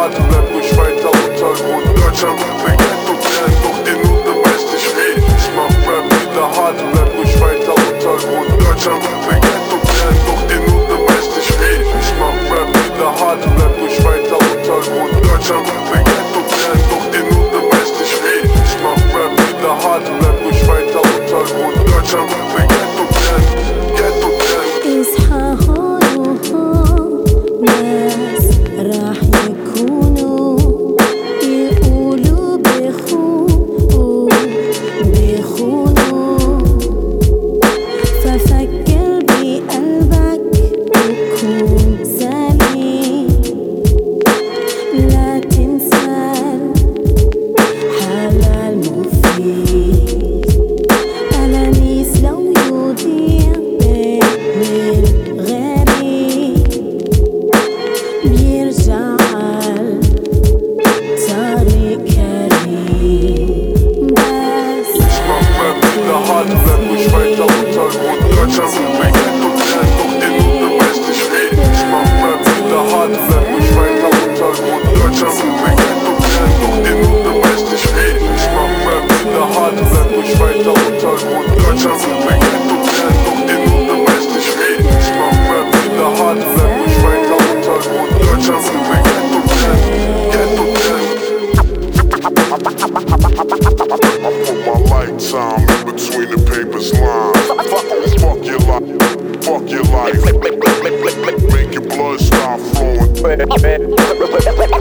harte Rap ruhig weiter Untergrund. Deutschland bringt Ghetto Clan, doch den Noten weiß nicht wie. Ich mach Rap wieder harte Rap ruhig weiter Untergrund. Deutschland bringt Ghetto Clan, doch den Noten weiß nicht wie. Ich mach Rap wieder harte Rap ruhig weiter Untergrund. Deutschland bringt Ghetto Clan, doch den Noten weiß nicht wie. Ich mach Rap wieder harte Rap ruhig weiter Untergrund. Deutschland bringt Ghetto Clan, Ghetto Clan. اصحى هون ناس راح يكونوا يقولوا بيخونوا ففكر بقلبك وكون سليم لا تنسى الحلال مفيد أنانيس لو يضيع بالغريب بيرجع الطريق كريم بس Ich mach Rap wieder harte Rap ruhig weiter Untergrund. Deutschland bringt Ghetto Clan, doch den Noten weiß nicht wie. Ich mach Rap wieder harte Rap ruhig weiter Untergrund. Deutschland bringt Ghetto Clan, doch den Noten weiß nicht wie. Ich mach Rap wieder harte Rap ruhig weiter Untergrund. Deutschland bringt Ghetto Clan, doch den Noten weiß nicht wie. Ich mach Rap wieder harte Rap ruhig weiter Untergrund. Deutschland bringt Ghetto Clan, Ghetto Clan. I put my lifetime in between the paper's lines. Fuck your life, fuck your life. Make your blood stop flowing.